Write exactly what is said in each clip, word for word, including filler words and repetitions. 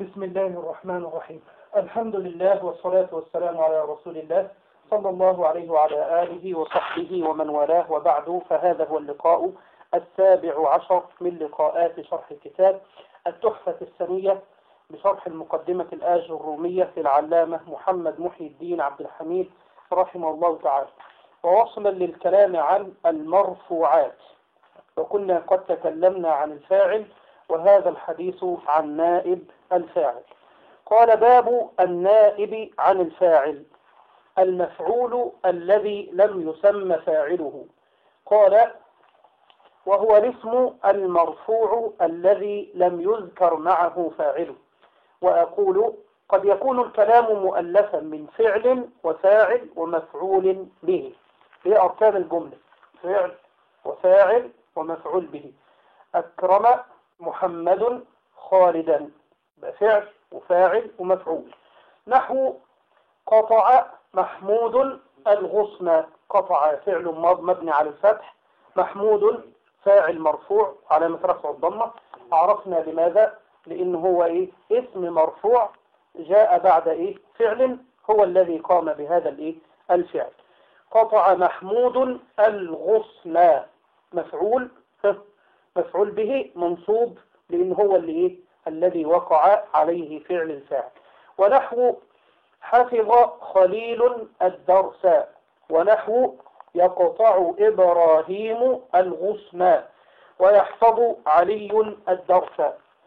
بسم الله الرحمن الرحيم. الحمد لله والصلاة والسلام على رسول الله صلى الله عليه وعلى آله وصحبه ومن والاه، وبعد، فهذا هو اللقاء السابع عشر من لقاءات شرح كتاب التحفة السنية بشرح المقدمة الآج الرومية للعلامة محمد محي الدين عبد الحميد رحمه الله تعالى، ووصلا للكلام عن المرفوعات. وكنا قد تكلمنا عن الفاعل، وهذا الحديث عن نائب الفاعل. قال: باب النائب عن الفاعل، المفعول الذي لم يسمى فاعله. قال: وهو الاسم المرفوع الذي لم يذكر معه فاعله. وأقول: قد يكون الكلام مؤلفا من فعل وفاعل ومفعول به. هي أركان الجملة: فعل وفاعل ومفعول به. أكرم محمد خالدا، فعل وفاعل ومفعول. نحو: قطع محمود الغصن. قطع فعل مبني على الفتح، محمود فاعل مرفوع علامة رفع الضمة. عرفنا لماذا؟ لأنه هو إيه؟ اسم مرفوع جاء بعد إيه؟ فعل هو الذي قام بهذا الإيه؟ الفعل. قطع محمود الغصن، مفعول مفعول به منصوب لأنه هو اللي إيه؟ الذي وقع عليه فعل الفاعل. ونحو: حفظ خليل الدرس. ونحو: يقطع إبراهيم الغصن ويحفظ علي الدرس.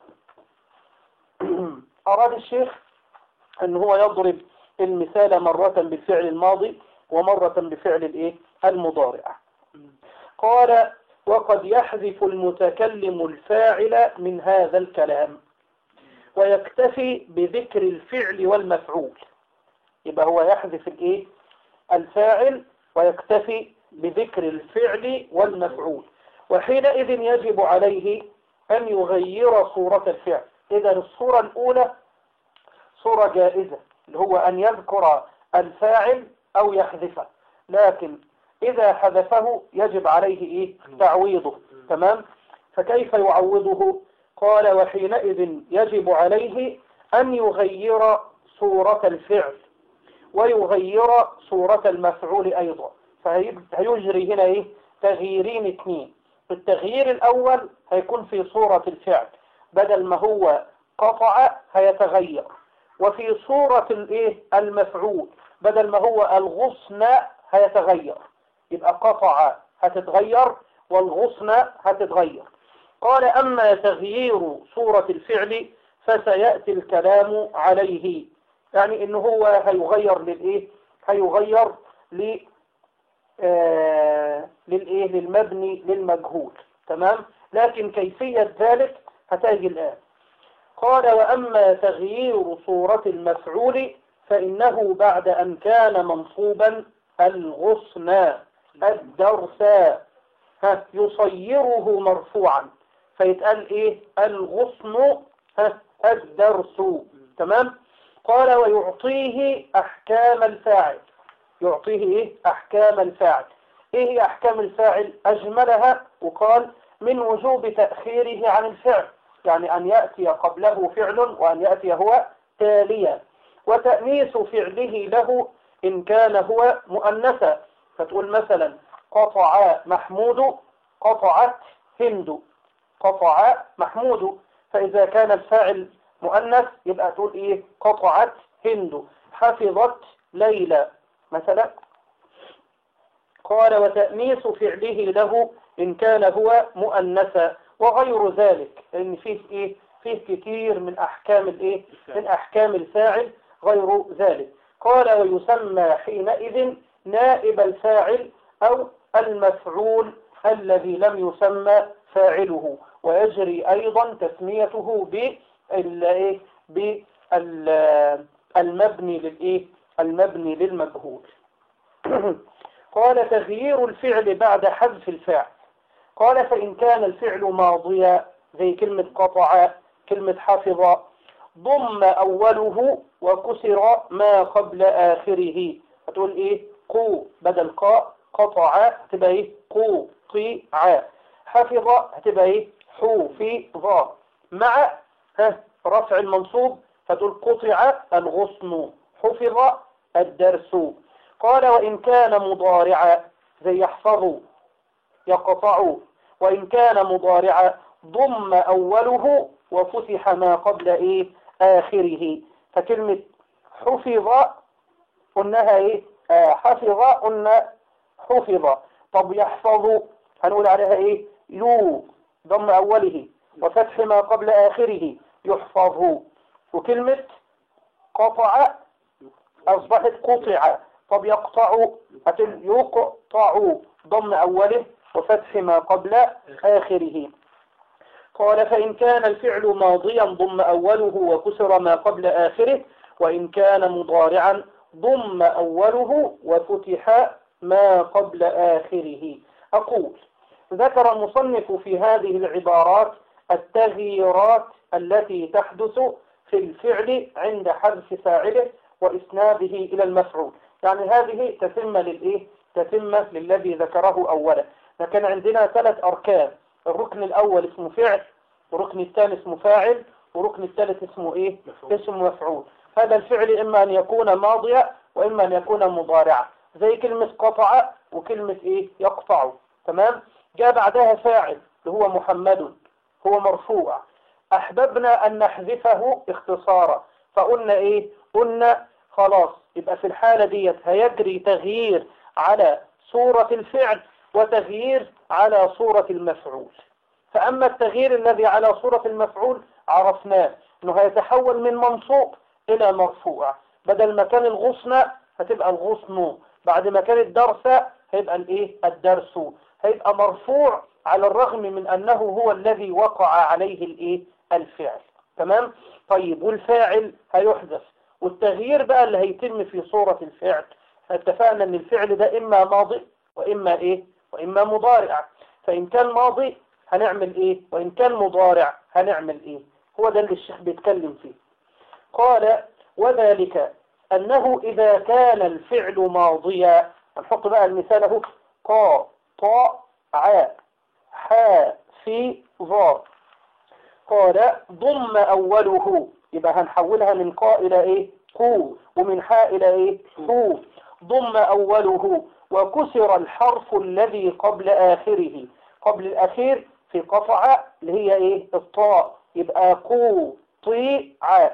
أراد الشيخ أن هو يضرب المثال مرة بالفعل الماضي ومرة بفعل الإيه؟ المضارع. قال: وقد يحذف المتكلم الفاعل من هذا الكلام ويكتفي بذكر الفعل والمفعول. يبقى هو يحذف الايه؟ الفاعل ويكتفي بذكر الفعل والمفعول. وحينئذ يجب عليه أن يغير صورة الفعل. إذا الصورة الأولى صورة جائزة، اللي هو أن يذكر الفاعل أو يحذفه، لكن إذا حذفه يجب عليه إيه؟ تعويضه. تمام؟ فكيف يعوضه؟ قال: وحينئذ يجب عليه أن يغير صورة الفعل ويغير صورة المفعول أيضا. فهيجري هنا إيه؟ تغييرين اثنين. التغيير الأول هيكون في صورة الفعل، بدل ما هو قطع هيتغير. وفي صورة الإيه؟ المفعول، بدل ما هو الغصن هيتغير. يبقى قطع هتتغير والغصن هتتغير. قال: أما تغيير صورة الفعل فسيأتي الكلام عليه، يعني إنه هو هيغير للإيه؟ هيغير ل آه للإيه؟ للمبني للمجهول. تمام؟ لكن كيفية ذلك هتأتي الآن. قال: وأما تغيير صورة المفعول فإنه بعد أن كان منصوبا الغصن الدرس ها يصيره مرفوعا، فيتقال ايه؟ الغصن ها الدرس. تمام؟ قال: ويعطيه احكام الفاعل. يعطيه ايه؟ احكام الفاعل. ايه هي احكام الفاعل؟ اجملها وقال: من وجوب تأخيره عن الفعل، يعني ان يأتي قبله فعل وان يأتي هو تاليا، وتأنيث فعله له ان كان هو مؤنثا. فتقول مثلا: قطع محمود، قطعت هند. قطع محمود، فإذا كان الفاعل مؤنث يبقى تقول إيه؟ قطعت هند. حفظت ليلى مثلا. قال: وتأنيث فعله له إن كان هو مؤنثا، وغير ذلك، لأن فيه إيه؟ فيه كثير من أحكام الإيه؟ من أحكام الفاعل غير ذلك. قال: ويسمى حينئذ نائب الفاعل أو المفعول الذي لم يسمى فاعله، ويجري أيضا تسميته بالمبني للإيه؟ المبني للمجهول. قال: تغيير الفعل بعد حذف الفاعل. قال: فإن كان الفعل ماضيا زي كلمة قطع، كلمة حفظ، ضم أوله وكسر ما قبل آخره. هتقول إيه؟ قو بدل قاء، قطع هتبقى ايه؟ قو قي ع. حفظ هتبقى ايه؟ حو في ظا. مع ها رفع المنصوب فتقول قطع الغصن، حفظ الدرس. قال وإن كان مضارعا زي يحفظ يقطع، وإن كان مضارعا ضم أوله وفتح ما قبل إيه آخره. فكلمة حفظ قلناها إيه آه حفظ قلنا حفظ. طب يحفظ هنقول عليها إيه يو ضم أوله وفتح ما قبل آخره يحفظ. وكلمة قطع أصبحت قطع. طب يقطع هتقول يقطع ضم أوله وفتح ما قبل آخره. قال فإن كان الفعل ماضيا ضم أوله وكسر ما قبل آخره، وإن كان مضارعا ضم أوله وفتح ما قبل آخره. أقول ذكر المصنف في هذه العبارات التغييرات التي تحدث في الفعل عند حذف فاعله وإسناده إلى المفعول. يعني هذه تتمة للإيه؟ تتمة للذي ذكره أولا. لكن عندنا ثلاث أركان، الركن الأول اسمه فعل، والركن الثاني اسمه فاعل، والركن الثالث اسمه إيه؟ اسمه مفعول. هذا الفعل إما أن يكون ماضيا وإما أن يكون مضارعا، زي كلمة قطع وكلمة إيه؟ يقطع. تمام؟ جاء بعدها فاعل اللي هو محمد، هو مرفوع، أحببنا أن نحذفه اختصارا، فقلنا إيه؟ قلنا خلاص يبقى في الحالة ديت هيجري تغيير على صورة الفعل وتغيير على صورة المفعول. فأما التغيير الذي على صورة المفعول عرفناه أنه هيتحول من منصوب إلى مرفوع. بدل ما كان الغصن هتبقى الغصن، بعد ما كان الدرس هيبقى الإيه؟ الدرس. هيبقى مرفوع على الرغم من أنه هو الذي وقع عليه الإيه؟ الفعل. تمام؟ طيب والفاعل هيحدث، والتغيير بقى اللي هيتم في صورة الفعل اتفقنا أن الفعل ده إما ماضي وإما إيه؟ وإما مضارع. فإن كان ماضي هنعمل إيه؟ وإن كان مضارع هنعمل إيه؟ هو ده اللي الشيخ بيتكلم فيه. قال وذلك أنه إذا كان الفعل ماضيا، هنحط بقى المثال اهو، قا طا ع حا في ظا. قال ضم أوله، يبقى هنحولها من قا إلى إيه؟ قو، ومن حاء إلى إيه؟ حو. ضم أوله وكسر الحرف الذي قبل آخره. قبل الأخير في قطع اللي هي إيه؟ الطاء، يبقى قو طي ع.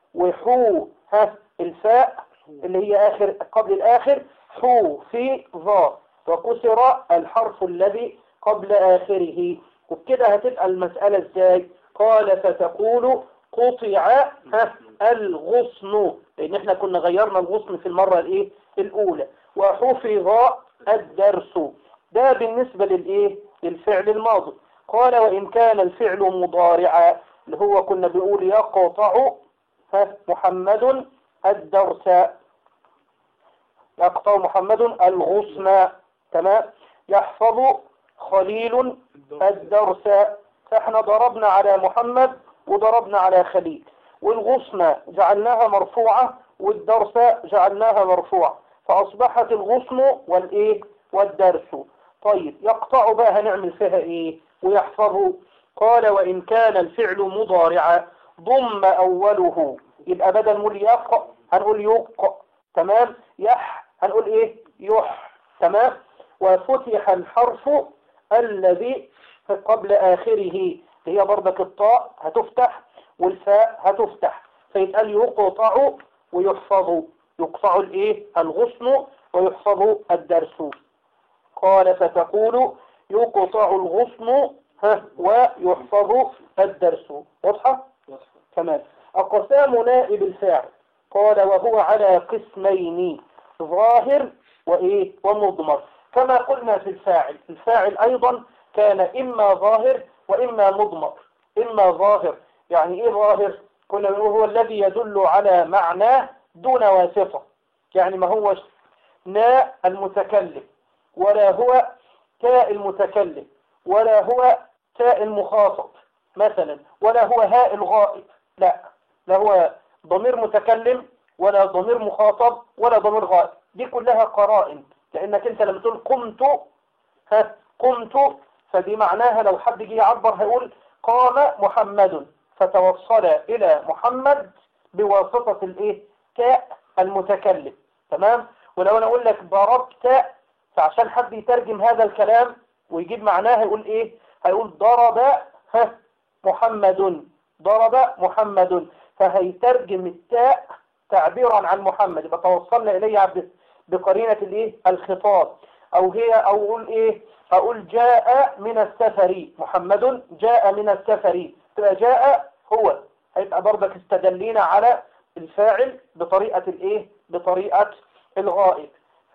وحو ها الفاء اللي هي آخر قبل الآخر حو في ظا، وكسر الحرف الذي قبل آخره. وبكده هتبقى المسألة ازاي؟ قال فتقول قطع ها الغصن، لأن احنا كنا غيرنا الغصن في المرة الايه الأولى. وحفظ الدرس. ده بالنسبة للايه للفعل الماضي. قال وإن كان الفعل مضارعا اللي هو كنا بنقول يقطع ها محمد الدرس، يقطع محمد الغصن. تمام؟ يحفظ خليل الدرس. فاحنا ضربنا على محمد وضربنا على خليل، والغصن جعلناها مرفوعة والدرس جعلناها مرفوعة، فأصبحت الغصن والإيه والدرس. طيب يقطع بقى هنعمل فيها إيه؟ ويحفظ. قال وإن كان الفعل مضارعا ضم أوله، يبقى بدل نقول يق هنقول يق. تمام؟ يح هنقول إيه؟ يح. تمام؟ وفتح الحرف الذي قبل آخره، هي برضك الطاء هتفتح والفاء هتفتح، فيتقال يقطع ويحفظ. يقطع الايه الغصن ويحفظ الدرس. قال فتقول يقطع الغصن ها ويحفظ الدرس. واضحة؟ تمام. أقسام نائب الفاعل. قال وهو على قسمين، ظاهر وإيه ومضمر. كما قلنا في الفاعل، الفاعل أيضا كان إما ظاهر وإما مضمر. إما ظاهر يعني إيه ظاهر؟ قلنا هو الذي يدل على معناه دون واسطة، يعني ما هو ناء المتكلم ولا هو تاء المتكلم ولا هو تاء المخاطب مثلا، ولا هو هاء الغائب، لا لا هو ضمير متكلم ولا ضمير مخاطب ولا ضمير غائب. دي كلها قرائن، لأنك أنت لما تقول قمت ها قمت، فدي معناها لو حد جه يعبر هيقول قام محمد، فتوصل إلى محمد بواسطة الإيه؟ تاء المتكلم. تمام؟ ولو أنا أقول لك ضربت، فعشان حد يترجم هذا الكلام ويجيب معناه هيقول إيه؟ هيقول ضرب ها محمد، ضرب محمد، فهيترجم التاء تعبيرا عن محمد، يبقى توصلنا إليه بقرينة الإيه؟ الخطاب. أو هي أو أقول إيه؟ أقول جاء من السفر، محمد جاء من السفر، تبقى جاء هو، هيبقى برضك استدلينا على الفاعل بطريقة الإيه؟ بطريقة الغائب.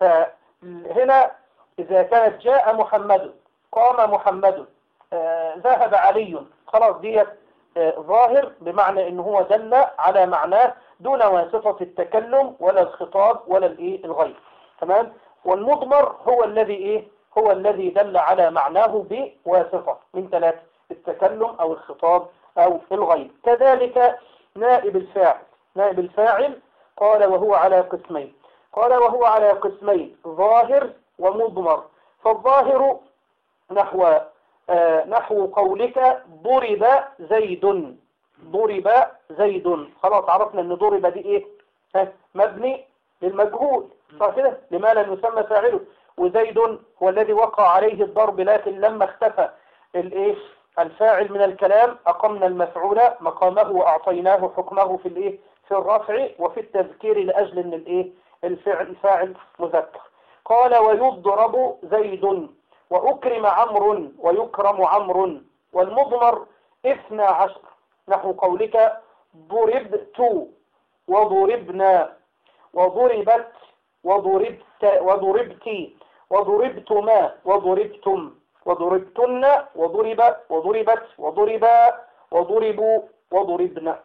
فهنا إذا كانت جاء محمد، قام محمد، آه ذهب علي، خلاص ديت آه ظاهر، بمعنى إن هو دل على معناه دون واسطة التكلم ولا الخطاب ولا الإيه؟ الغيب. تمام؟ والمضمر هو الذي إيه؟ هو الذي دل على معناه بواسطة من ثلاث: التكلم أو الخطاب أو الغيب. كذلك نائب الفاعل، نائب الفاعل قال وهو على قسمين، قال وهو على قسمين ظاهر ومضمر. فالظاهر نحو آه نحو قولك ضرب زيد، ضرب زيد، خلاص عرفنا ان ضرب دي ايه؟ ها مبني للمجهول، صح كده؟ لما لم يسمى فاعله. وزيد هو الذي وقع عليه الضرب، لكن لما اختفى الايه؟ الفاعل من الكلام أقمنا المفعول مقامه وأعطيناه حكمه في الايه؟ في الرفع وفي التذكير، لأجل ان الايه؟ الفعل الفاعل مذكر. قال ويضرب زيد وأكرم عمرو ويكرم عمرو. والمضمر اثنى عشر، نحو قولك ضربت وضربنا وضربت وضربت وضربت وضربتما وضربتم وضربتن وضرب وضربت وضربا وضربوا وضربنا.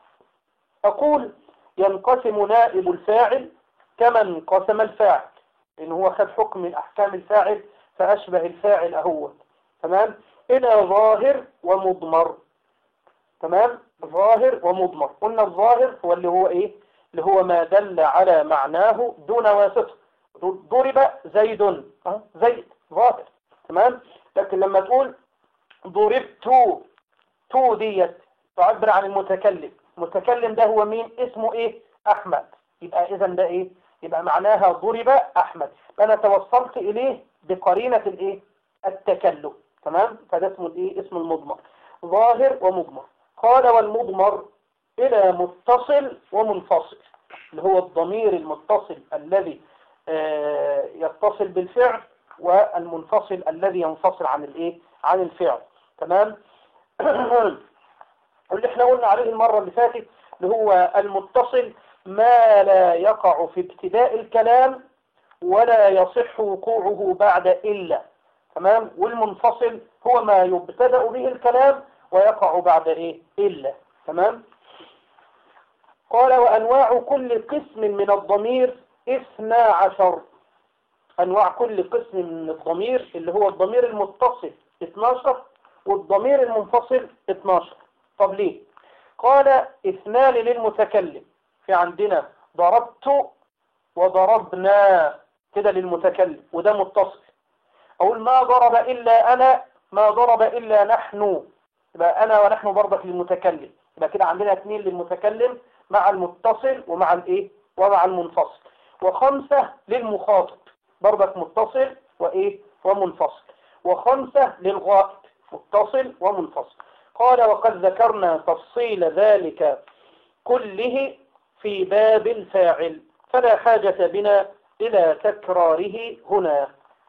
أقول ينقسم نائب الفاعل كما انقسم الفاعل، إن هو خد حكم من أحكام الفاعل فأشبه الفاعل أهو. تمام؟ إلى ظاهر ومضمر. تمام؟ ظاهر ومضمر. قلنا الظاهر هو اللي هو إيه؟ اللي هو ما دل على معناه دون واسطة. ضرب زيد، أه؟ زيد ظاهر. تمام؟ لكن لما تقول ضربت، تو ديت تعبر عن المتكلم، المتكلم ده هو مين؟ اسمه ايه؟ احمد. يبقى اذا ده ايه؟ يبقى معناها ضرب احمد، فانا توصلت اليه بقرينة الايه؟ التكلم. تمام؟ فده اسمه الايه؟ اسم المضمر، ظاهر ومضمر. قال والمضمر الى متصل ومنفصل، اللي هو الضمير المتصل الذي آه يتصل بالفعل، والمنفصل الذي ينفصل عن الايه؟ عن الفعل. تمام؟ واللي احنا قلنا عليه المرة اللي فاتت اللي هو المتصل ما لا يقع في ابتداء الكلام ولا يصح وقوعه بعد إلا. تمام؟ والمنفصل هو ما يبتدأ به الكلام ويقع بعد ايه؟ إلا. تمام؟ قال وأنواع كل قسم من الضمير اثنا عشر. أنواع كل قسم من الضمير اللي هو الضمير المتصل اثنا عشر والضمير المنفصل اثنا عشر. طب ليه؟ قال اثنان للمتكلم، في عندنا ضربت وضربنا كده للمتكلم وده متصل. أقول ما ضرب إلا أنا، ما ضرب إلا نحن، يبقى أنا ونحن برضك للمتكلم، يبقى كده عندنا اثنين للمتكلم مع المتصل ومع الايه؟ ومع المنفصل. وخمسة للمخاطب برضك متصل وايه؟ ومنفصل. وخمسة للغائب متصل ومنفصل. قال وقد ذكرنا تفصيل ذلك كله في باب الفاعل، فلا حاجة بنا إلى تكراره هنا.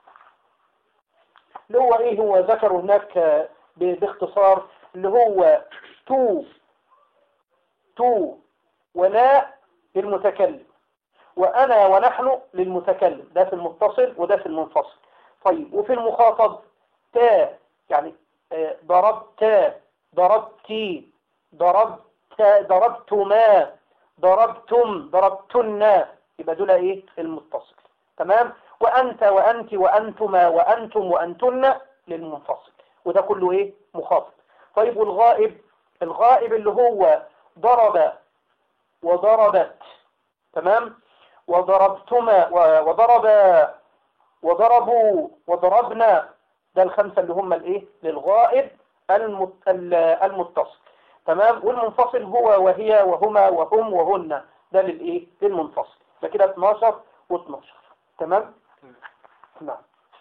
اللي هو ايه؟ هو ذكر هناك باختصار اللي هو تو تو ولا للمتكلم، وأنا ونحن للمتكلم، ده في المتصل وده في المنفصل. طيب وفي المخاطب تا، يعني ضربت ضربتي ضربت ضربتما ضربتم ضربتن، يبقى دول ايه؟ المتصل. تمام؟ وأنت وأنت وأنتما وأنتم وأنتن للمنفصل، وده كله ايه؟ مخاطب. طيب والغائب؟ الغائب اللي هو ضرب وضربت، تمام؟ وضربتما وضرب وضربوا وضربنا، ده الخمسة اللي هم الايه؟ للغائب المتصل. تمام. والمنفصل هو وهي وهما وهم وهن، ده للايه للمنفصل. فكده اتناشر واتناشر. تمام. نعم.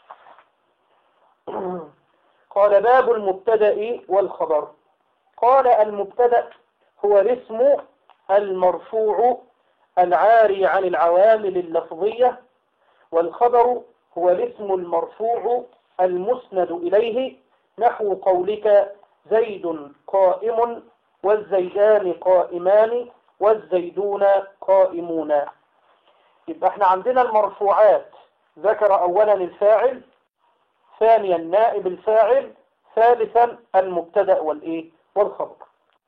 قال باب المبتدأ والخبر. قال المبتدأ هو الاسم المرفوع العاري عن العوامل اللفظية، والخبر هو الاسم المرفوع المسند إليه، نحو قولك زيد قائم والزيدان قائمان والزيدون قائمون. يبقى احنا عندنا المرفوعات ذكر أولا الفاعل، ثانيا نائب الفاعل، ثالثا المبتدأ والإيه والخبر.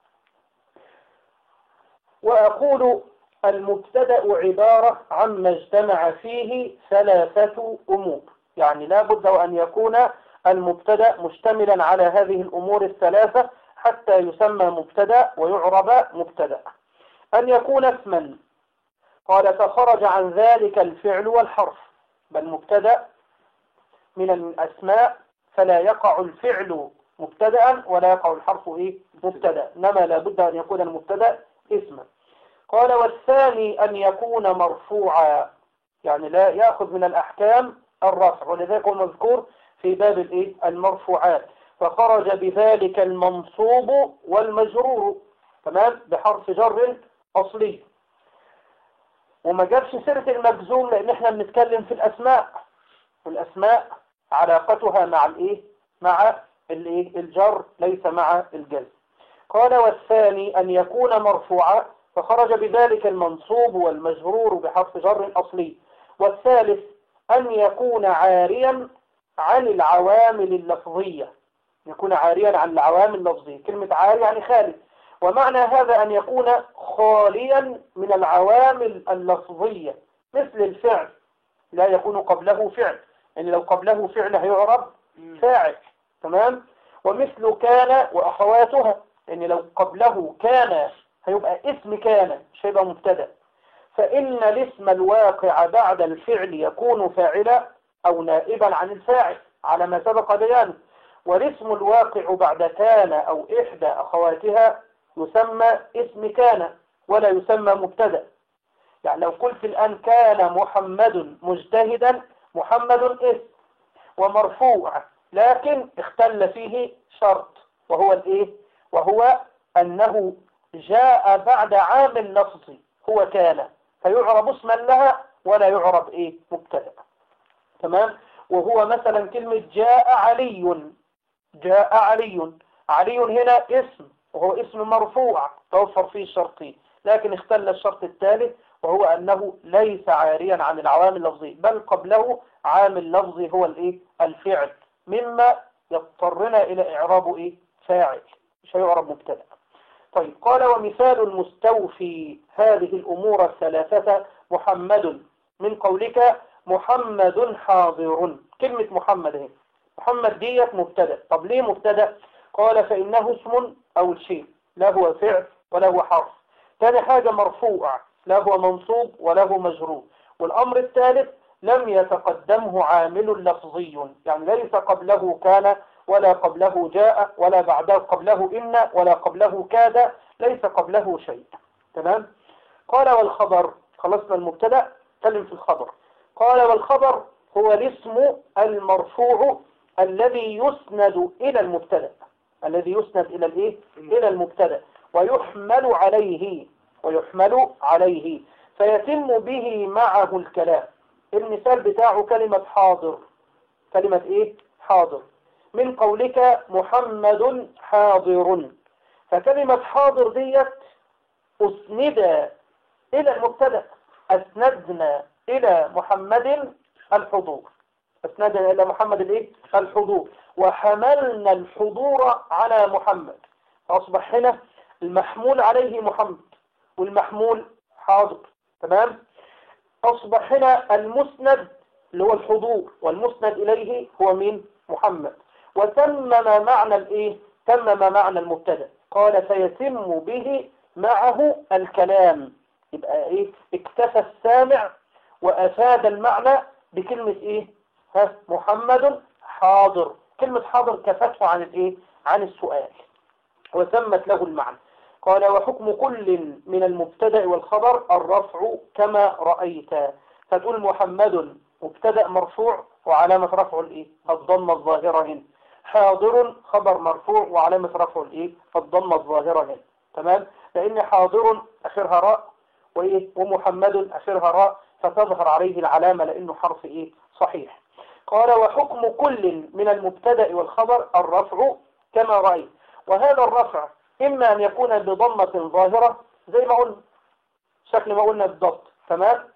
وأقول المبتدأ عبارة عما اجتمع فيه ثلاثة أمور، يعني لا بد أن يكون المبتدأ مشتملا على هذه الأمور الثلاثة حتى يسمى مبتدأ ويعرب مبتدأ. أن يكون اسما، قال فخرج عن ذلك الفعل والحرف، بل مبتدأ من الأسماء فلا يقع الفعل مبتدأ ولا يقع الحرف إيه مبتدأ، إنما لا بد أن يكون المبتدأ اسما. قال والثاني أن يكون مرفوعا، يعني لا يأخذ من الأحكام الرفع، ولذلك هو مذكور في باب الإيه المرفوعات، فخرج بذلك المنصوب والمجرور، تمام، بحرف جر أصلي. وما جابش سيرة المجزوم لأن احنا بنتكلم في الأسماء، والأسماء علاقتها مع الإيه مع الإيه الجر ليس مع الجزم. قال والثاني أن يكون مرفوعا، فخرج بذلك المنصوب والمجرور بحرف جر أصلي. والثالث أن يكون عاريا عن العوامل اللفظية، يكون عاريا عن العوامل اللفظية، كلمة عاري يعني خالي، ومعنى هذا أن يكون خاليا من العوامل اللفظية، مثل الفعل لا يكون قبله فعل، يعني لو قبله فعل هيعرب فاعل، تمام. ومثل كان وأخواتها، يعني لو قبله كان هيبقى اسم كان مش هيبقى مبتدأ. فإن الاسم الواقع بعد الفعل يكون فاعلا أو نائبا عن الفاعل على ما سبق بيانه، والاسم الواقع بعد كان أو إحدى أخواتها يسمى اسم كان ولا يسمى مبتدأ. يعني لو قلت الآن كان محمد مجتهدا، محمد اسم ومرفوع، لكن اختل فيه شرط، وهو الايه وهو أنه جاء بعد عامل لفظي هو كان، فيعرب اسما لها ولا يعرب ايه مبتدأ، تمام. وهو مثلا كلمة جاء علي، جاء علي، علي هنا اسم وهو اسم مرفوع توفر فيه الشرطين، لكن اختل الشرط الثالث وهو أنه ليس عاريا عن العوامل اللفظية، بل قبله عامل لفظي هو الايه الفعل، مما يضطرنا إلى إعراب ايه فاعل، مش هيعرب مبتدأ. طيب قال ومثال المستوفي هذه الأمور الثلاثة محمد، من قولك محمد حاضر، كلمة محمد هنا، محمد ديت مبتدأ. طب ليه مبتدأ؟ قال فإنه اسم أول شيء، لا هو فعل ولا هو حرف. ثاني حاجة مرفوع، لا هو منصوب ولا هو مجرور. والأمر الثالث لم يتقدمه عامل لفظي، يعني ليس قبله كان ولا قبله جاء ولا بعده قبله إن ولا قبله كاد، ليس قبله شيء، تمام. قال والخبر، خلصنا المبتدأ، تكلم في الخبر. قال والخبر هو الاسم المرفوع الذي يسند إلى المبتدأ، الذي يسند إلى الإيه؟ إلى المبتدأ، ويحمل عليه ويحمل عليه فيتم به معه الكلام. المثال بتاعه كلمة حاضر، كلمة إيه؟ حاضر، من قولك محمد حاضر، فكلمة حاضر ديت أسند إلى المبتدأ، أسندنا إلى محمد الحضور، أسندنا إلى محمد الإيه؟ الحضور، وحملنا الحضور على محمد، أصبح هنا المحمول عليه محمد والمحمول حاضر، تمام. أصبح هنا المسند اللي هو الحضور والمسند إليه هو مين؟ محمد. وتمم معنى الإيه؟ تمم معنى المبتدأ. قال فيتم به معه الكلام، يبقى إيه؟ اكتفى السامع وأفاد المعنى بكلمة إيه؟ ها محمد حاضر، كلمة حاضر كفته عن الإيه؟ عن السؤال وتمت له المعنى. قال وحكم كل من المبتدأ والخبر الرفع كما رأيت. فتقول محمد مبتدأ مرفوع وعلامة رفعه الايه؟ الضمة الظاهرة هنا. حاضر خبر مرفوع وعلامة رفعه الايه؟ الضمة الظاهرة هنا. تمام؟ لأن حاضر آخرها راء وإيه؟ ومحمد آخرها راء، فتظهر عليه العلامة لأنه حرف إيه؟ صحيح. قال وحكم كل من المبتدأ والخبر الرفع كما رأيت. وهذا الرفع إما أن يكون بضمة ظاهرة زي ما قلنا، شكل ما قلنا بالضبط. تمام؟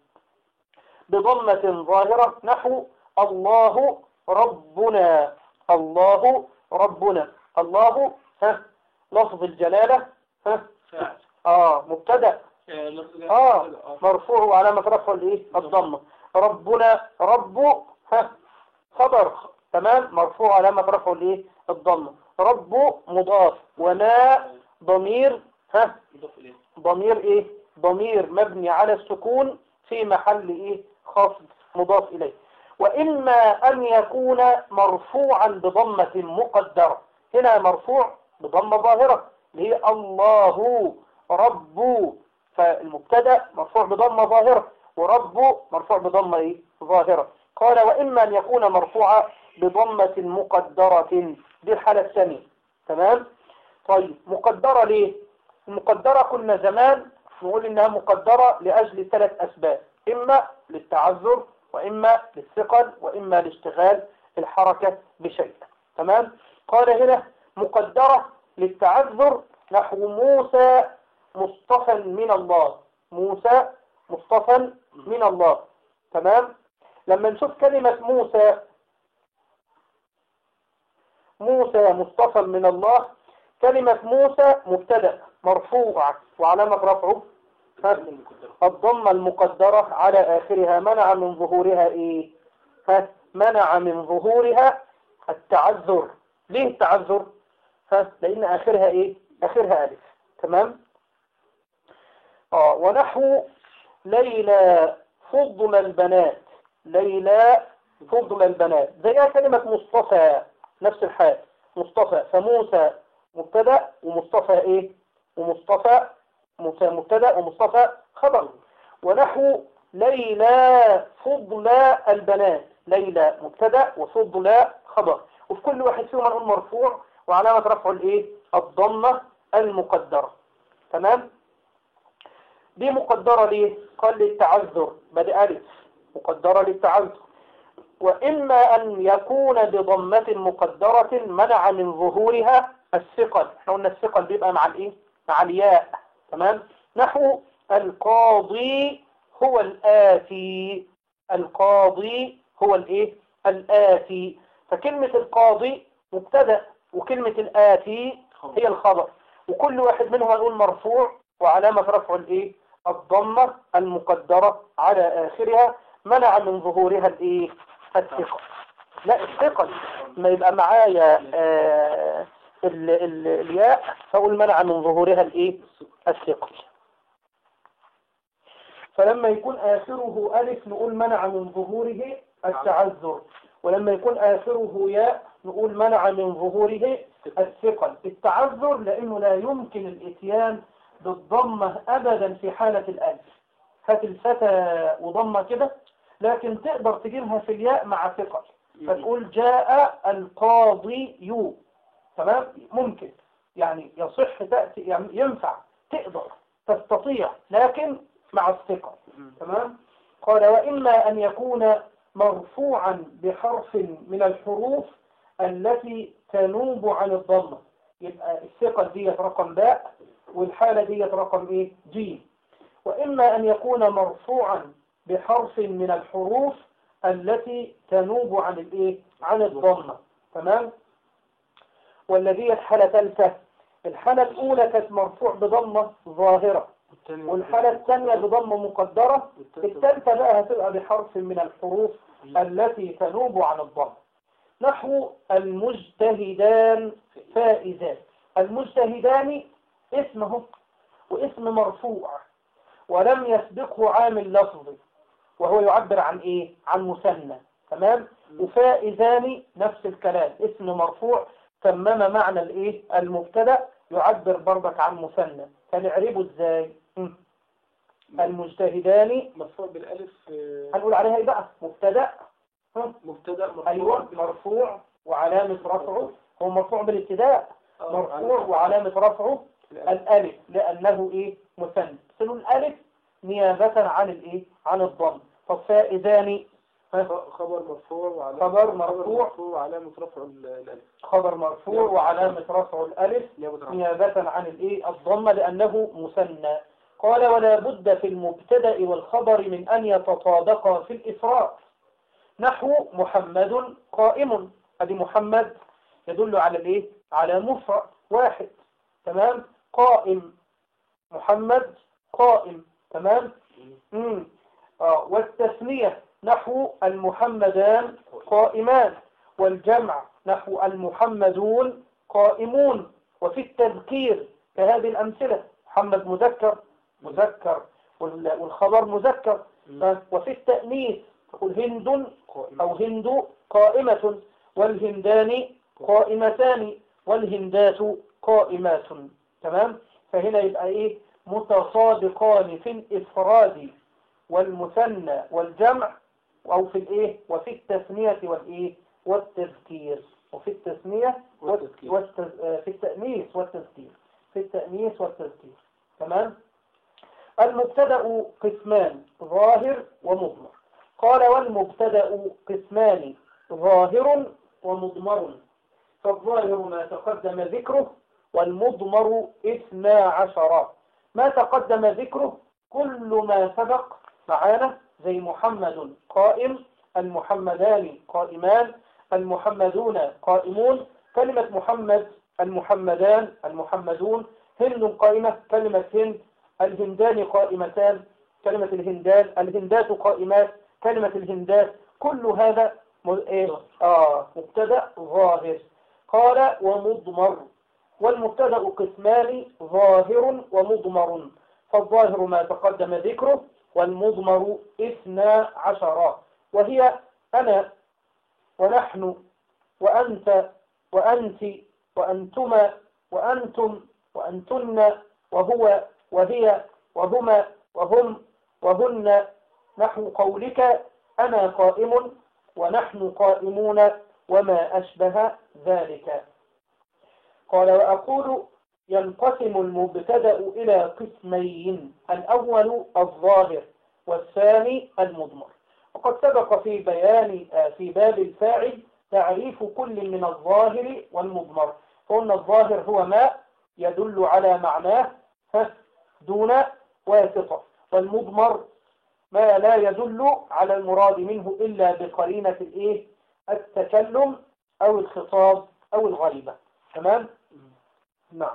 بضمة ظاهرة نحو الله ربنا. الله ربنا. الله ها لفظ الجلالة ها اه مبتدأ اه مرفوع وعلامة رفعه الايه؟ الضمة. ربنا رب ها خبر تمام مرفوع علامة رفعه الايه؟ الضمة. رب مضاف ونا ضمير ها ضمير ايه؟ ضمير مبني على السكون في محل ايه؟ خفض مضاف اليه. واما ان يكون مرفوعا بضمة مقدرة. هنا مرفوع بضمة ظاهرة اللي هي الله رب، فالمبتدا مرفوع بضمة ظاهرة ورب مرفوع بضمة ايه؟ ظاهرة. قال وإما أن يكون مرفوعا بضمة مقدرة، دي الحالة الثانية. تمام؟ طيب مقدرة ليه؟ المقدرة كنا زمان نقول إنها مقدرة لأجل ثلاث أسباب، إما للتعذر وإما للثقل وإما لاشتغال الحركة بشيء. تمام؟ قال هنا مقدرة للتعذر نحو موسى مصطفى من الله. موسى مصطفى من الله. تمام؟ لما نشوف كلمة موسى موسى مصطفى من الله، كلمة موسى مبتدأ مرفوع وعلامة رفعه الضمة المقدرة على آخرها، منع من ظهورها إيه؟ ها منع من ظهورها التعذر. ليه التعذر؟ ها لأن آخرها إيه؟ آخرها ألف. تمام؟ آه ونحو ليلى فضل البنات. ليلى فضل البنات زيها كلمة مصطفى نفس الحال مصطفى. فموسى مبتدأ ومصطفى ايه؟ ومصطفى موسى مبتدأ ومصطفى خبر. ونحو ليلى فضل البنات. ليلى مبتدأ وفضل خبر، وفي كل واحد فيهم هنقول مرفوع وعلامة رفعه الايه؟ الضمة المقدرة. تمام؟ دي مقدرة ليه؟ قال للتعذر بدأ ألف مقدرة للتعذر. وإما أن يكون بضمة مقدرة منع من ظهورها الثقل. احنا قلنا الثقل بيبقى مع الايه؟ مع الياء. تمام؟ نحو القاضي هو الآتي. القاضي هو الايه؟ الآتي. فكلمة القاضي مبتدأ وكلمة الآتي هي الخبر، وكل واحد منهم هنقول مرفوع وعلامة رفع الايه؟ الضمة المقدرة على آخرها، منع من ظهورها الايه؟ الثقل. لا الثقل ما يبقى معايا آه ال ال الياء فأقول منع من ظهورها الايه؟ الثقل. فلما يكون آخره ألف نقول منع من ظهوره التعذر، ولما يكون آخره ياء نقول منع من ظهوره الثقل. التعذر لأنه لا يمكن الاتيان بالضمة أبدا في حالة الألف. هات الفتى وضمة كده، لكن تقدر تجيبها في الياء مع ثقل فتقول جاء القاضي يو. تمام؟ ممكن يعني يصح تأتي يعني ينفع تقدر تستطيع لكن مع الثقل. تمام؟ قال وإما أن يكون مرفوعا بحرف من الحروف التي تنوب عن الضمة. يبقى الثقل دي رقم باء والحالة دي رقم ايه؟ جيم. وإما أن يكون مرفوعا بحرف من الحروف التي تنوب عن الايه؟ عن الضمة. تمام؟ والذي الحالة ثالثة. الحالة الأولى كانت مرفوع بضمة ظاهرة، والحالة الثانية بضمة مقدرة، الثالثة بقى هتبقى بحرف من الحروف التي تنوب عن الضمة. نحو المجتهدان فائزات. المجتهدان اسمه واسم مرفوع ولم يسبقه عامل لفظي وهو يعبر عن ايه؟ عن مثنى. تمام؟ وفائزان نفس الكلام اسم مرفوع تمم معنى الايه؟ المبتدا يعبر برضك عن مثنى، فنعربه ازاي؟ مم. المجتهدان مرفوع بالالف. هنقول عليها ايه بقى؟ مبتدا. مبتدا مرفوع. ايوه مرفوع وعلامه رفعه، هو مرفوع بالابتداء، مرفوع وعلامه رفعه الالف لانه ايه؟ مثنى. تقولوا الالف نيابه عن الايه؟ عن الضم. فالفائدان خبر مرفوع وعلامة خبر مرفوع وعلامة رفع الألف. خبر مرفوع وعلامة رفع الألف نيابة عن الإيه؟ الضمة لأنه مثنى. قال ولا بد في المبتدأ والخبر من أن يتطابقا في الإفراد، نحو محمد قائم، هذه محمد يدل على الإيه؟ على مفرد واحد، تمام؟ قائم، محمد قائم، تمام؟ امم اه والتثنية نحو المحمدان قائمان، والجمع نحو المحمدون قائمون. وفي التذكير كهذه الأمثلة، محمد مذكر مذكر والخبر مذكر. وفي التأنيث تقول هند أو هند قائمة، والهندان قائمتان، والهندات قائمات، تمام؟ فهنا يبقى ايه؟ متصادقان في الإفراد والمثنى والجمع، أو في الإيه؟ وفي التثنية والإيه؟ والتذكير. وفي التثنية والتذكير والتز... في التأنيث والتذكير في التأنيث والتذكير تمام؟ المبتدأ قسمان ظاهر ومضمر. قال والمبتدأ قسمان ظاهر ومضمر، فالظاهر ما تقدم ذكره، والمضمر اثنا عشر. ما تقدم ذكره كل ما سبق معانا، زي محمد قائم، المحمدان قائمان، المحمدون قائمون، كلمة محمد، المحمدان، المحمدون، هند قائمة، كلمة هند، الهندان قائمتان، كلمة الهندان، الهندات قائمات، كلمة الهندات، كل هذا آه مبتدأ ظاهر. قال ومضمر، والمبتدأ قسمان ظاهر ومضمر، فالظاهر ما تقدم ذكره، والمضمر اثنا عشر، وهي أنا ونحن وأنت وأنت وأنتما وأنتم وأنتن وهو وهي وهما وهم وهن، نحو قولك أنا قائم ونحن قائمون وما أشبه ذلك. قال وأقول ينقسم المبتدأ إلى قسمين، الأول الظاهر والثاني المضمر. وقد سبق في بيان في باب الفاعل تعريف كل من الظاهر والمضمر، فقلنا الظاهر هو ما يدل على معناه دون واسطة، والمضمر ما لا يدل على المراد منه إلا بقرينة الإيه؟ التكلم أو الخطاب أو الغيبة، تمام؟ نعم.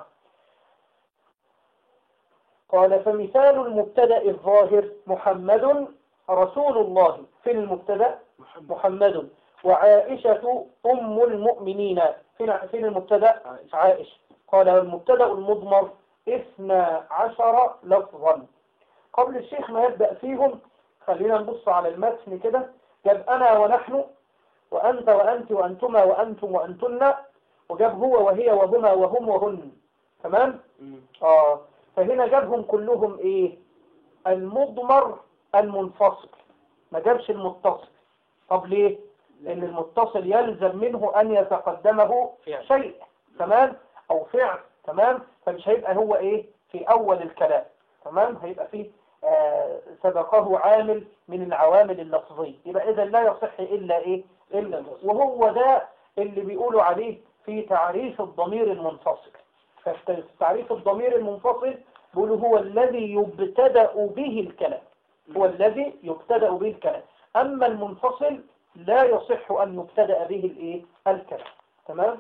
قال فمثال المبتدأ الظاهر محمد رسول الله، في المبتدأ محمد، وعائشة أم المؤمنين، في المبتدأ عائشة. قال والمبتدأ المضمر اثنا عشر لفظا. قبل الشيخ ما يبدأ فيهم خلينا نبص على المتن كده. جاب أنا ونحن وأنت وأنت وأنتما وأنتم وأنتن، وجاب هو وهي وهما وهم وهن، تمام؟ آه فهنا جابهم كلهم إيه؟ المضمر المنفصل، ما جابش المتصل. طب ليه؟ لأن المتصل يلزم منه أن يتقدمه شيء، تمام؟ أو فعل، تمام؟ فمش هيبقى هو إيه؟ في أول الكلام، تمام؟ هيبقى فيه آه سبقه عامل من العوامل اللفظية، يبقى إذا لا يصح إلا إيه؟ إلا وهو ده اللي بيقولوا عليه في تعريف الضمير المنفصل. فتعريف الضمير المنفصل بيقولوا هو الذي يبتدأ به الكلام، هو الذي يبتدأ به الكلام. أما المنفصل لا يصح أن يبتدأ به الإيه؟ الكلام، تمام؟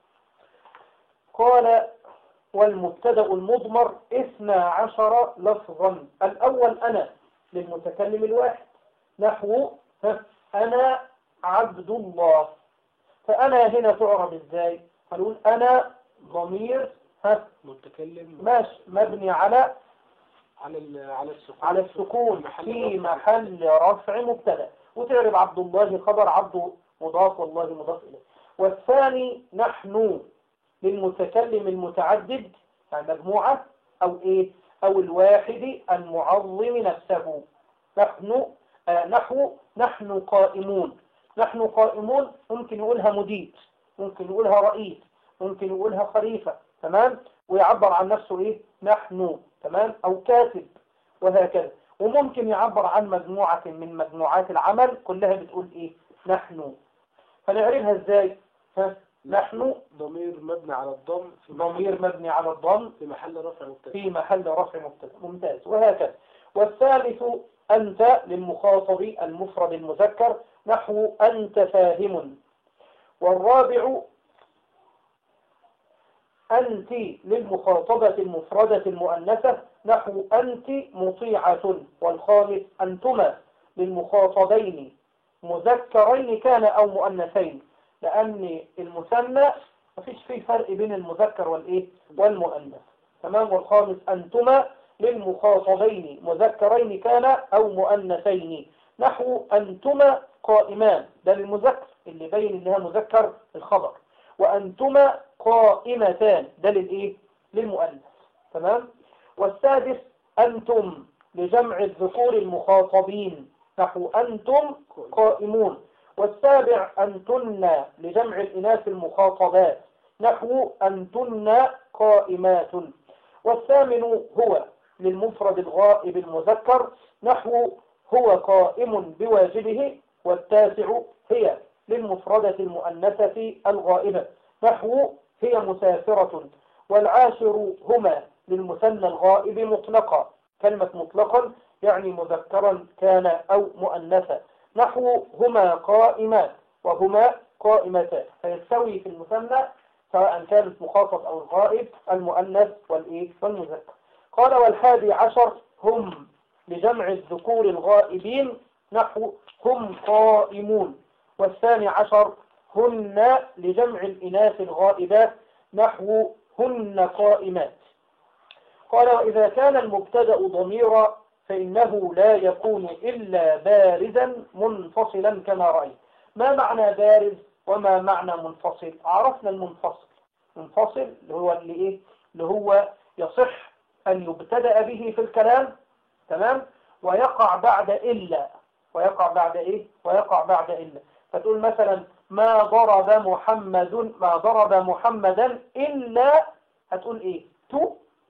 قال والمبتدأ المضمر اثنا عشر لفظا. الأول أنا للمتكلم الواحد، نحو أنا عبد الله. فأنا هنا تعرب إزاي؟ هنقول أنا ضمير ها متكلم ماشي مبني على على على السكون على السكون في محل رفع مبتدا، وتعرب عبد الله خبر، عبد مضاف والله مضاف إليه. والثاني نحن للمتكلم المتعدد، يعني مجموعة أو إيه أو الواحد المعظم نفسه. نحن آه نحو نحن قائمون. نحن قائمون ممكن يقولها مدير، ممكن يقولها رئيس، ممكن يقولها خليفة، تمام، ويعبر عن نفسه إيه نحن، تمام، أو كاتب، وهكذا. وممكن يعبر عن مجموعة من مجموعات العمل كلها بتقول إيه نحن. فنعرفها إزاي؟ ها؟ نحن ضمير مبني على الضم في ضمير مبني على الضم في محل رفع مبتدأ في محل رفع مبتدأ. ممتاز. وهكذا. والثالث أنت للمخاطب المفرد المذكر، نحو أنت فاهم. والرابع أنت للمخاطبة المفردة المؤنثة، نحو أنت مطيعة. والخامس أنتما للمخاطبين مذكرين كان أو مؤنثين، لأن المثنى مفيش فيه فرق بين المذكر والإيه والمؤنث، تمام. والخامس أنتما للمخاطبين مذكرين كان أو مؤنثين، نحو أنتما قائمان، ده للمذكر اللي بين إنها مذكر الخبر، وأنتما قائمتان، ده للإيه للمؤنث، تمام. والسادس أنتم لجمع الذكور المخاطبين، نحو أنتم قائمون. والسابع أنتن لجمع الإناث المخاطبات، نحو أنتن قائمات. والثامن هو للمفرد الغائب المذكر، نحو هو قائم بواجبه. والتاسع هي للمفردة المؤنثة الغائبة، نحو هي مسافرة. والعاشر هما للمثنى الغائب مطلقا، كلمة مطلقا يعني مذكرا كان أو مؤنثا، نحو هما قائمات وهما قائمتان. فيستوي في المثنى سواء كانت مخاطب أو الغائب المؤنث والإيه والمذكر. قال والحادي عشر هم لجمع الذكور الغائبين، نحو هم قائمون. والثاني عشر هن لجمع الإناث الغائبات، نحو هن قائمات. قال وإذا كان المبتدأ ضميرا فإنه لا يكون إلا بارزا منفصلا كما رأيت. ما معنى بارز وما معنى منفصل؟ عرفنا المنفصل. منفصل اللي هو اللي إيه اللي هو يصح أن يبتدأ به في الكلام، تمام، ويقع بعد إلا. ويقع بعد إيه ويقع بعد إلا. فتقول مثلا ما ضرب محمد ما ضرب محمدا إلا، هتقول إيه تو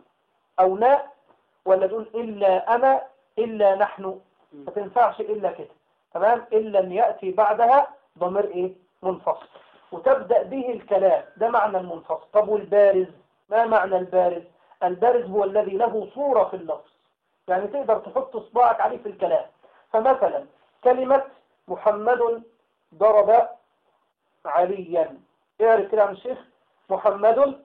أو لا، ولا تقول إلا أنا إلا نحن. ما تنفعش إلا كده، تمام، إلا أن يأتي بعدها ضمير إيه منفصل وتبدأ به الكلام. ده معنى المنفصل. طب والبارز، ما معنى البارز؟ البارز هو الذي له صورة في اللفظ، يعني تقدر تحط صباعك عليه في الكلام. فمثلا كلمة محمد ضرب عليا، اعرف كده عن الشيخ محمد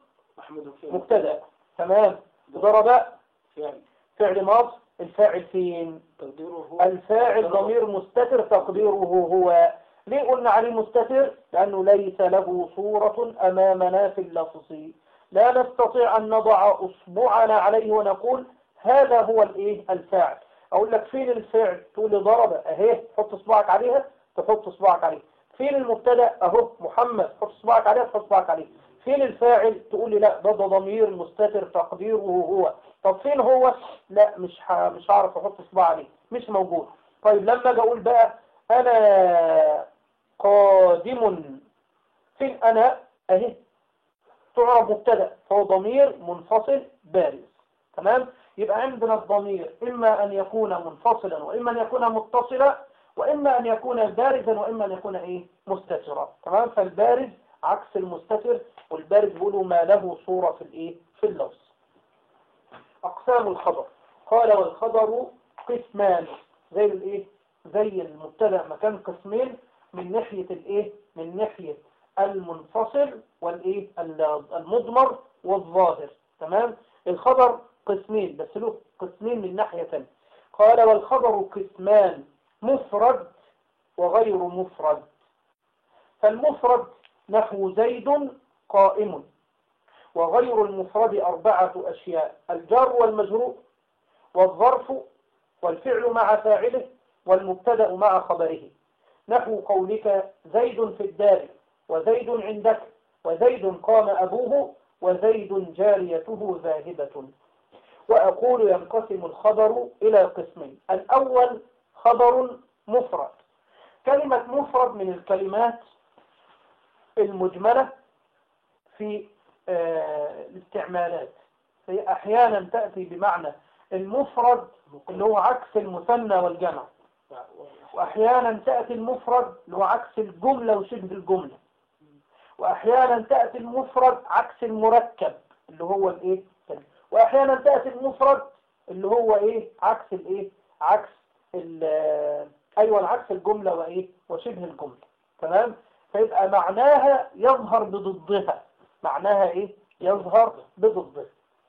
مبتدأ، تمام، ضرب فعل فعل ماض، الفاعل فين؟ تقديره هو. الفاعل ضمير مستتر تقديره هو. ليه قلنا عليه مستتر؟ لأنه ليس له صورة أمامنا في اللفظ، لا نستطيع أن نضع أصبعنا عليه ونقول هذا هو الإيه الفاعل. أقول لك فين الفعل؟ تقول لي ضرب أهي، تحط صباعك عليها، تحط صباعك عليه. فين المبتدأ؟ أهو محمد، تحط صباعك عليها، تحط صباعك عليه. فين الفاعل؟ تقول لي لا ده ضمير مستتر تقديره هو. طب فين هو؟ لا مش ه... مش هعرف احط صباع عليه، مش موجود. طيب لما اجي اقول بقى انا قادم، فين انا؟ اهي تعرف مبتدا، فهو ضمير منفصل بارز، تمام. يبقى عندنا الضمير اما ان يكون منفصلا واما ان يكون متصلا واما ان يكون بارزا واما ان يكون ايه مستترا، تمام. فالبارز عكس المستتر، والبارز بيقولوا ما له صورة في الايه في اللفظ. اقسام الخبر. قال والخبر قسمان، زي الايه زي المبتدا مكان قسمين من ناحية الايه من ناحية المنفصل والايه المضمر والظاهر، تمام. الخبر قسمين بس له قسمين من ناحية ثانية. قال والخبر قسمان مفرد وغير مفرد. فالمفرد نحو زيد قائم، وغير المفرد أربعة أشياء: الجار والمجرور والظرف والفعل مع فاعله والمبتدأ مع خبره. نحو قولك زيد في الدار وزيد عندك وزيد قام أبوه وزيد جاريته ذاهبة. وأقول ينقسم الخبر إلى قسمين. الأول خبر مفرد. كلمة مفرد من الكلمات المجملة في آه الاستعمالات، هي أحيانا تأتي بمعنى المفرد اللي هو عكس المثنى والجمع، وأحيانا تأتي المفرد اللي هو عكس الجملة وشبه الجملة، وأحيانا تأتي المفرد عكس المركب اللي هو الإيه، وأحيانا تأتي المفرد اللي هو إيه عكس الإيه عكس ال أيوة عكس الجملة وإيه وشبه الجملة. تمام. فيبقى معناها يظهر بضدها. معناها إيه يظهر بضدها.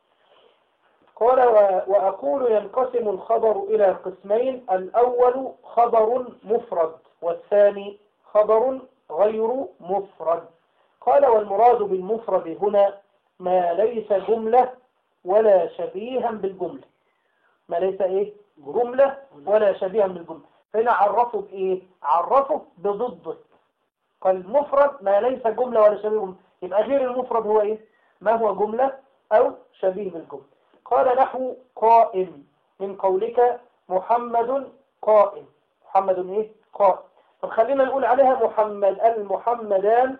قال وأقول ينقسم الخبر إلى قسمين. الأول خبر مفرد والثاني خبر غير مفرد. قال والمراد بالمفرد هنا ما ليس جملة ولا شبيها بالجملة. ما ليس إيه جملة ولا شبيها بالجملة. فهنا عرفه بإيه عرفه بضده. قال المفرد ما ليس جملة ولا شبيه بالجملة. يبقى غير المفرد هو إيه ما هو جملة أو شبيه بالجملة. قال نحو قائم من قولك محمد قائم. محمد إيه قائم. طب خلينا نقول عليها محمد المحمدان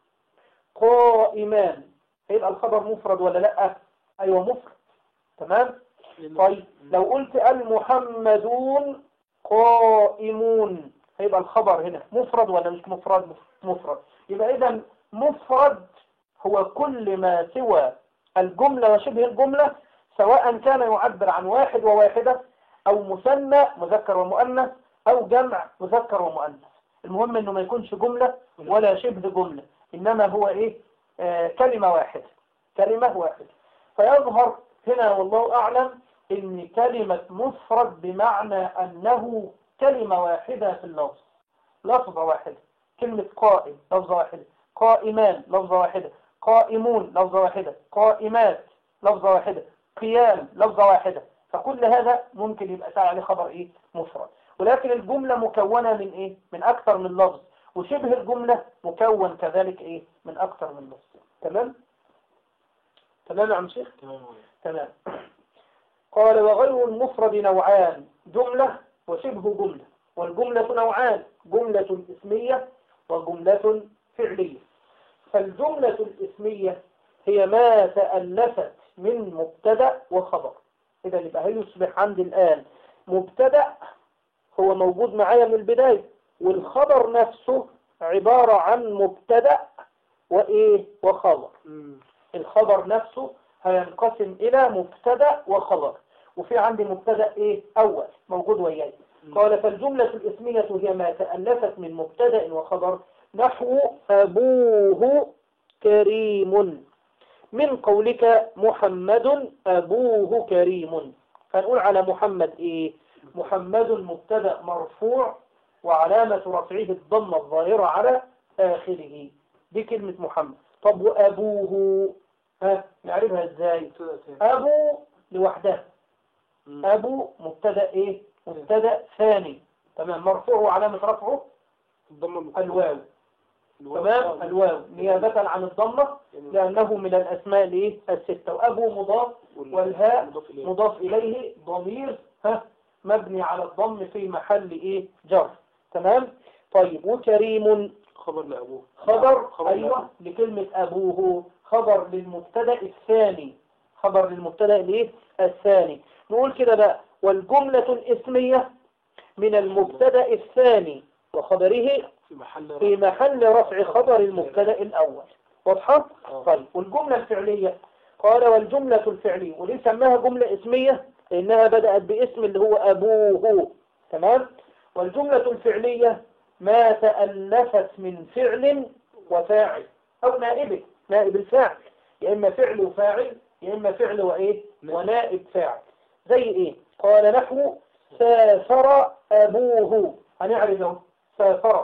قائمان. هيبقى الخبر مفرد ولا لا؟ أيوة مفرد. تمام. طيب لو قلت المحمدون قائمون هيبقى الخبر هنا مفرد ولا مش مفرد؟ مفرد. يبقى إذا مفرد هو كل ما سوى الجملة وشبه الجملة، سواء كان يعبر عن واحد وواحدة أو مثنى مذكر ومؤنث أو جمع مذكر ومؤنث. المهم إنه ما يكونش جملة ولا شبه جملة، إنما هو إيه آه كلمة واحدة. كلمة واحدة. فيظهر هنا والله أعلم إن كلمة مفرد بمعنى أنه كلمة واحدة في اللفظ، لفظة واحدة. كلمة قائم لفظة واحدة، قائمان لفظة واحدة، قائمون لفظة واحدة، قائمات لفظة واحدة، قيام لفظة واحدة. فكل هذا ممكن يبقى ساعة عليه خبر إيه مفرد. ولكن الجملة مكونة من إيه من أكثر من لفظ، وشبه الجملة مكون كذلك إيه من أكثر من لفظ. تمام تمام يا عم شيخ. تمام. تمام. قال وغير المفرد نوعان جملة وشبه جملة. والجملة نوعان جملة اسمية وجملة فعلية. فالجملة الاسمية هي ما تألفت من مبتدأ وخبر. إذا يبقى هيصبح عندي الآن مبتدأ هو موجود معايا من البداية، والخبر نفسه عبارة عن مبتدأ وإيه وخبر. الخبر نفسه هينقسم إلى مبتدأ وخبر، وفي عندي مبتدأ إيه أول موجود وياي. قال فالجملة الاسمية هي ما تألفت من مبتدأ وخبر. نحو أبوه كريم من قولك محمد أبوه كريم. فنقول على محمد إيه محمد مبتدأ مرفوع وعلامة رفعه الضمة الظاهرة على آخره. دي كلمة محمد. طب وأبوه ها نعرفها إزاي؟ أبو لوحدها. أبو مبتدأ إيه مبتدأ ثاني. تمام. مرفوع وعلامة رفعه الواو. تمام. الواو نيابة عن الضمة لأنه من الأسماء الإيه الستة. وأبو مضاف والهاء مضاف إليه ضمير ها مبني على الضم في محل إيه جر. تمام. طيب وكريم خبر لأبوه. خبر, خبر أيوة لكلمة أبوه خبر للمبتدأ الثاني. خبر للمبتدأ الإيه الثاني. نقول كده بقى والجملة الاسمية من المبتدأ الثاني وخبره في محل في محل رفع خبر المبتدأ الأول. واضحة؟ طيب والجملة الفعلية قال والجملة الفعلية وليه سماها جملة اسمية؟ لأنها بدأت باسم اللي هو أبوه. تمام. والجملة الفعلية ما تألفت من فعل وفاعل أو نائبه نائب الفاعل، يا إما فعل وفاعل يا إما فعل وإيه ونائب فاعل. زي إيه؟ قال نحو سافر أبوه. هنعرفه سافر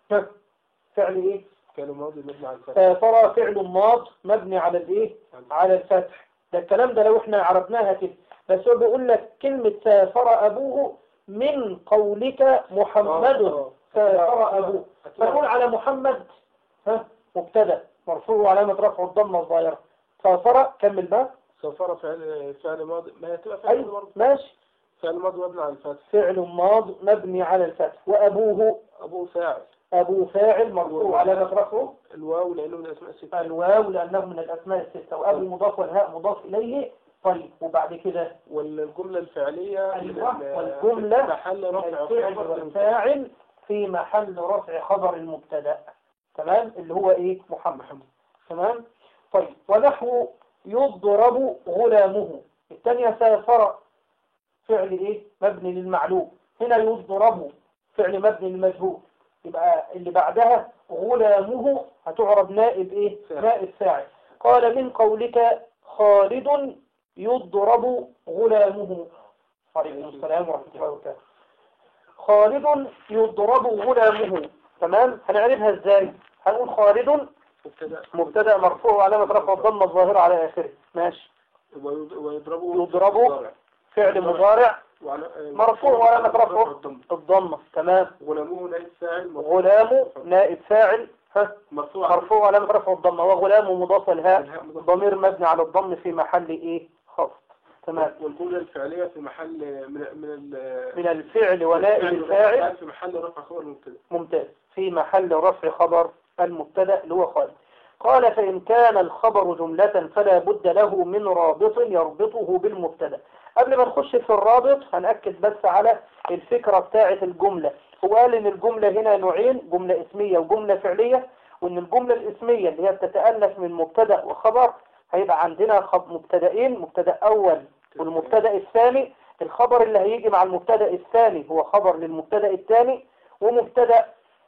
فعل إيه فعل ماضي مبني على الفتح. سافر فعل ماض مبني على الإيه على الفتح. ده الكلام ده لو إحنا عرفناها كده. بس هو بيقول لك كلمة سافر أبوه من قولك محمد سافر أبوه. فنقول على محمد ها مبتدأ مرفوع وعلامة رفع الضمة الظاهرة. سافر كمل بقى. سافر فعل فعل ماضي، ما هي تبقى فعل أيوة برضه. ماشي. فعل ماضي مبني على الفتح. فعل ماض مبني على الفتح. وأبوه أبوه فاعل. أبو فاعل مرفوع علامة رفعه الواو لأنه من الأسماء الستة. الواو لأنه من الأسماء الستة. وأبو مضاف والهاء مضاف إليه. طيب وبعد كده والجملة الفعلية أيوة. والجملة محل رفع الفعل والفاعل في محل رفع خبر المبتدأ. تمام اللي هو إيه؟ محمد. تمام. طيب ونحو يضرب غلامه. الثانية سافر فعل إيه؟ مبني للمعلوم. هنا يضرب فعل مبني للمجهول. يبقى اللي بعدها غلامه هتعرب نائب إيه؟ فاعل. نائب فاعل. قال من قولك خالد يضرب غلامه. عليكم السلام ورحمة الله وبركاته. خالد يضرب غلامه. تمام. هنعرفها ازاي؟ هنقول خالد مبتدأ مرفوع علامة رفع الضمة الظاهرة على آخره. ماشي. ويضربه يضرب فعل مضارع مرفوع وعلامة رفعه الضمة. تمام. غلامه نائب فاعل. غلام نائب فاعل ها مرفوع مرفوع علامة رفعه الضمة. وغلام مضاف الهاء ضمير مبني على الضم في محل ايه؟ خفض. تمام. والجملة الفعلية في محل من من من الفعل ونائب الفاعل في محل رفع خبر المبتدأ. ممتاز. في محل رفع خبر المبتدأ اللي هو خالد. قال فإن كان الخبر جملة فلا بد له من رابط يربطه بالمبتدأ. قبل ما نخش في الرابط هنأكد بس على الفكرة بتاعة الجملة. هو قال ان الجملة هنا نوعين، جملة اسمية وجملة فعلية، وان الجملة الاسمية اللي هي بتتألف من مبتدأ وخبر هيبقى عندنا مبتدأين، مبتدأ اول والمبتدأ الثاني. الخبر اللي هيجي مع المبتدأ الثاني هو خبر للمبتدأ الثاني، ومبتدأ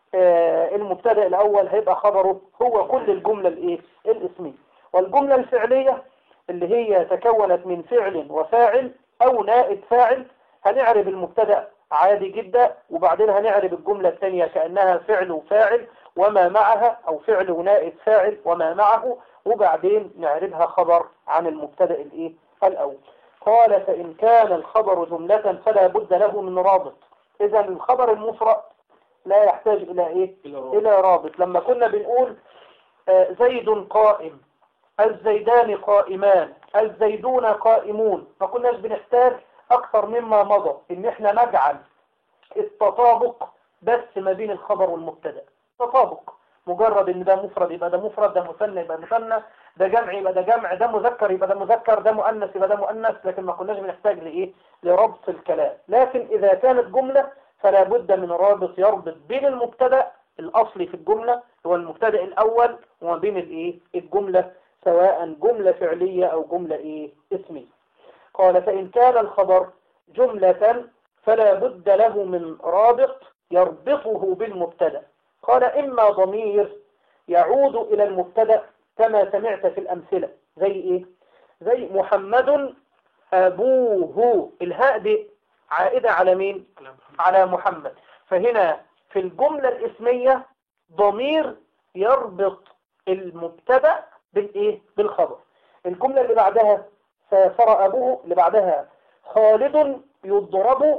آه المبتدأ الاول هيبقى خبره هو كل الجملة الايه الاسمية. والجملة الفعلية اللي هي تكونت من فعل وفاعل او نائب فاعل هنعرب المبتدأ عادي جدا، وبعدين هنعرب الجملة الثانية كأنها فعل وفاعل وما معها، او فعل ونائب فاعل وما معه، وبعدين نعربها خبر عن المبتدأ الايه الاول. قال فإن كان الخبر جملة فلا بد له من رابط. اذا الخبر المفرد لا يحتاج الى ايه الى رابط. لما كنا بنقول آه زيد قائم، الزيدان قائمان، الزيدون قائمون، ما كناش بنحتاج اكثر مما مضى ان احنا نجعل التطابق بس ما بين الخبر والمبتدا. تطابق مجرد ان ده مفرد يبقى ده مفرد، ده مثنى يبقى مثنى، ده جمع يبقى ده جمع، ده مذكر يبقى ده مذكر، ده مؤنث يبقى ده مؤنث، لكن ما كناش بنحتاج لايه لربط الكلام. لكن اذا كانت جملة فلا بد من رابط يربط بين المبتدا الاصلي في الجملة هو المبتدا الاول وما بين الايه الجملة، سواء جملة فعلية او جملة ايه اسمية. قال فإن كان الخبر جملة فلا بد له من رابط يربطه بالمبتدا. قال إما ضمير يعود إلى المبتدا كما سمعت في الأمثلة، زي إيه؟ زي محمد أبوه، الهاء دي عائدة على مين؟ على محمد. فهنا في الجملة الاسمية ضمير يربط المبتدا بالإيه؟ بالخبر. الجملة اللي بعدها سافر أبوه، اللي بعدها خالد يضرب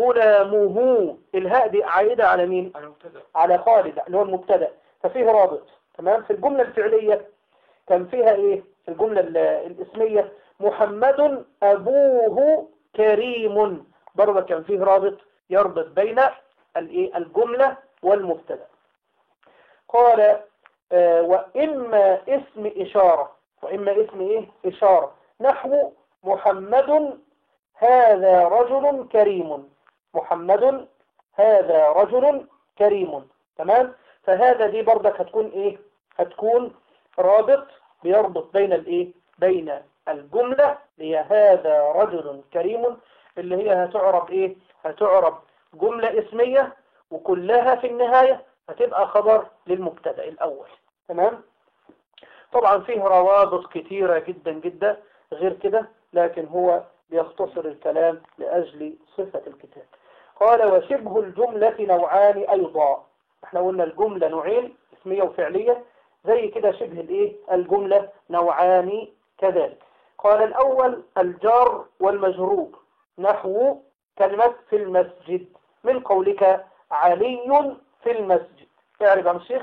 غلامه، الهاء دي عائدة على مين؟ على خالد اللي هو المبتدا، ففيه رابط. تمام. في الجملة الفعلية كان فيها ايه؟ في الجملة الاسمية محمد أبوه كريم، برضه كان فيه رابط يربط بين الايه الجملة والمبتدا. قال آه وإما اسم إشارة، وإما اسم إيه إشارة، نحو محمد هذا رجل كريم، محمد هذا رجل كريم. تمام. فهذا دي برضك هتكون ايه هتكون رابط بيربط بين الايه بين الجملة اللي هي هذا رجل كريم، اللي هي هتعرب ايه هتعرب جملة اسمية وكلها في النهاية هتبقى خبر للمبتدا الاول. تمام. طبعا فيه روابط كتيرة جدا جدا غير كده، لكن هو بيختصر الكلام لأجل صفة الكتاب. قال وشبه الجملة نوعان أيضا. احنا قلنا الجملة نوعين اسمية وفعلية، زي كده شبه الايه الجملة نوعان كذلك. قال الأول الجار والمجرور، نحو كلمة في المسجد، من قولك علي في المسجد. اعرف يا الشيخ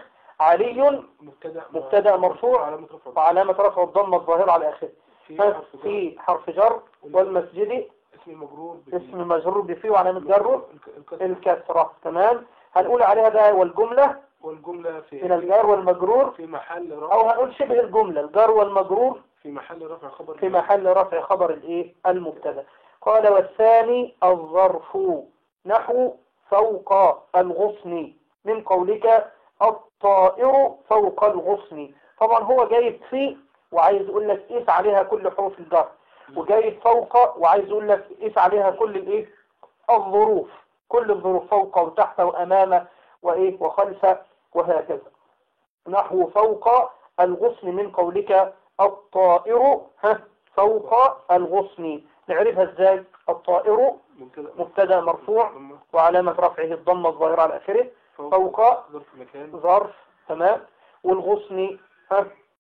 علي مبتدأ مبتدأ مرفوع علامة رفع وعلامة رفع الضمة الظاهرة على آخره. في حرف جر في حرف جر والمسجد اسم مجرور اسم مجرور بفي وعلامة جره الكسر الكسرة. تمام. هنقول عليها ده والجملة والجملة في من الجار والمجرور، في محل أو رفع هنقول شبه الجملة الجار والمجرور في محل رفع خبر في محل رفع خبر الايه المبتدا. قال والثاني الظرف نحو فوق الغصن من قولك الطائر فوق الغصن. طبعا هو جايب في وعايز يقول لك قيس عليها كل حروف الجر، وجايب فوق وعايز يقول لك قيس عليها كل الايه الظروف، كل الظروف فوق وتحت وامام وايه وخلف وهكذا. نحو فوق الغصن من قولك الطائر ها فوق الغصن. نعرفها ازاي؟ الطائر مبتدا مرفوع وعلامة رفعه الضمة الظاهرة على آخره، فوق ظرف مكان ظرف. تمام. والغصن ها